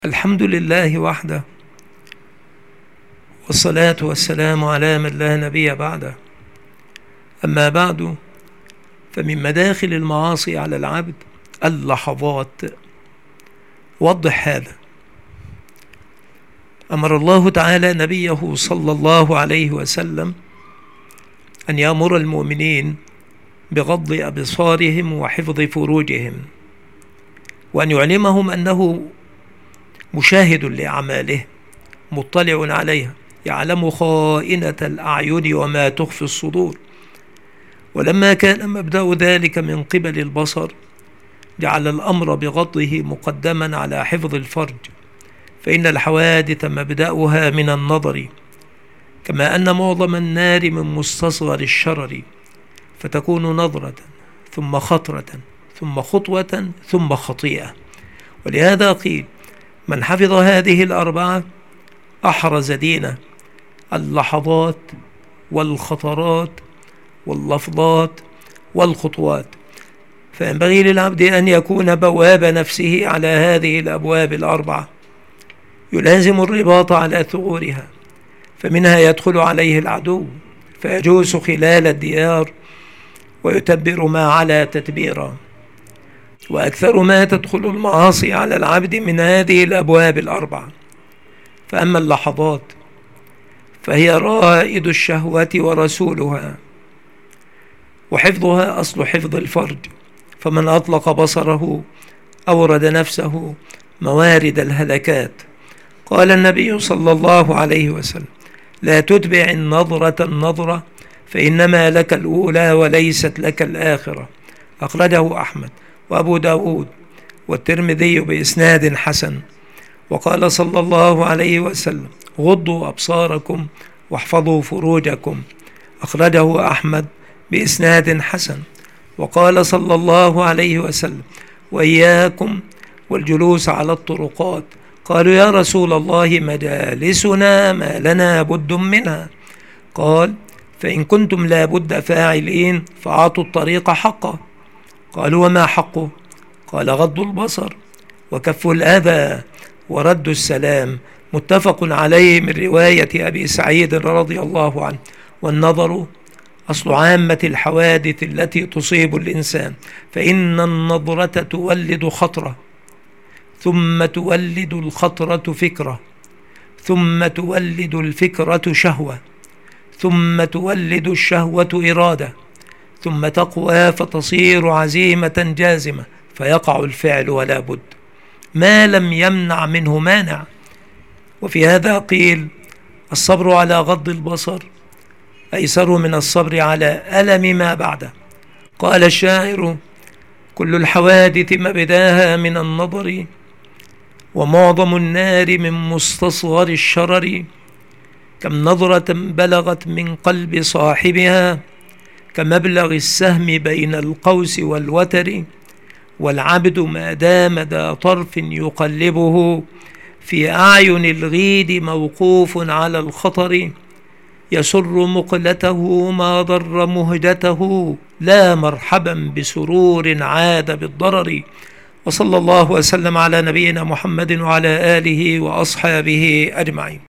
الحمد لله وحده، والصلاة والسلام على من لا نبي بعده. أما بعد، فمن مداخل المعاصي على العبد اللحظات. وضح هذا. أمر الله تعالى نبيه صلى الله عليه وسلم أن يأمر المؤمنين بغض أبصارهم وحفظ فروجهم، وأن يعلمهم أنه مشاهد لأعماله، مطلع عليها، يعلم خائنة الأعين وما تخفي الصدور. ولما كان مبدأ ذلك من قبل البصر، جعل الأمر بغضه مقدما على حفظ الفرج، فإن الحوادث مبدأها من النظر، كما أن معظم النار من مستصغر الشرر، فتكون نظرة ثم خطرة ثم خطوة ثم خطيئة. ولهذا قيل: من حفظ هذه الأربعة أحرز دينه: اللحظات والخطرات واللفظات والخطوات. فينبغي للعبد أن يكون بواب نفسه على هذه الأبواب الأربعة، يلازم الرباط على ثغورها، فمنها يدخل عليه العدو فيجوس خلال الديار ويتبر ما على تتبيرا. وأكثر ما تدخل المعاصي على العبد من هذه الأبواب الأربعة. فأما اللحظات فهي رائد الشهوة ورسولها، وحفظها أصل حفظ الفرج، فمن أطلق بصره أورد نفسه موارد الهلكات. قال النبي صلى الله عليه وسلم: لا تتبع النظرة فإنما لك الأولى وليست لك الآخرة. أخرجه أحمد وأبو داود والترمذي بإسناد حسن. وقال صلى الله عليه وسلم: غضوا أبصاركم واحفظوا فروجكم. أخرجه أحمد بإسناد حسن. وقال صلى الله عليه وسلم: وإياكم والجلوس على الطرقات. قالوا: يا رسول الله، مجالسنا ما لنا بد منها. قال: فإن كنتم لا بد فاعلين فأعطوا الطريق حقه. قالوا: وما حقه؟ قال: غض البصر وكف الأذى ورد السلام. متفق عليه من رواية أبي سعيد رضي الله عنه. والنظر أصل عامة الحوادث التي تصيب الإنسان، فإن النظرة تولد خطرة، ثم تولد الخطرة فكرة، ثم تولد الفكرة شهوة، ثم تولد الشهوة إرادة، ثم تقوى فتصير عزيمة جازمة، فيقع الفعل ولا بد، ما لم يمنع منه مانع. وفي هذا قيل: الصبر على غض البصر أيسر من الصبر على ألم ما بعده. قال الشاعر: كل الحوادث مبداها من النظر، ومعظم النار من مستصغر الشرر. كم نظرة بلغت من قلب صاحبها، كمبلغ السهم بين القوس والوتر. والعبد ما دام ذا طرف يقلبه، في أعين الغيد موقوف على الخطر. يسر مقلته ما ضر مهجته، لا مرحبا بسرور عاد بالضرر. وصلى الله وسلم على نبينا محمد وعلى آله وأصحابه أجمعين.